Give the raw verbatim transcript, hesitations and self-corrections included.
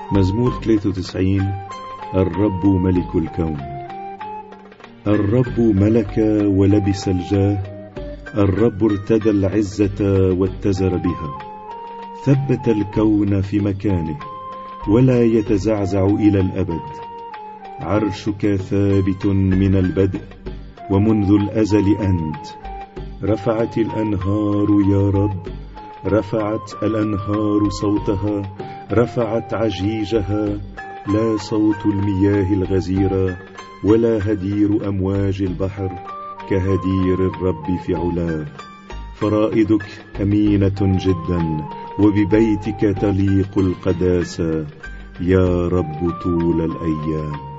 مزمور ثلاثة وتسعين. الرب ملك الكون. الرب ملك ولبس الجاه، الرب ارتدى العزة واتزر بها، ثبت الكون في مكانه ولا يتزعزع إلى الأبد. عرشك ثابت من البدء ومنذ الأزل أنت. رفعت الأنهار يا رب، رفعت الأنهار صوتها، رفعت عجيجها، لا صوت المياه الغزيرة ولا هدير أمواج البحر كهدير الرب في علاه. فرائدك أمينة جدا وببيتك تليق القداسة يا رب طول الأيام.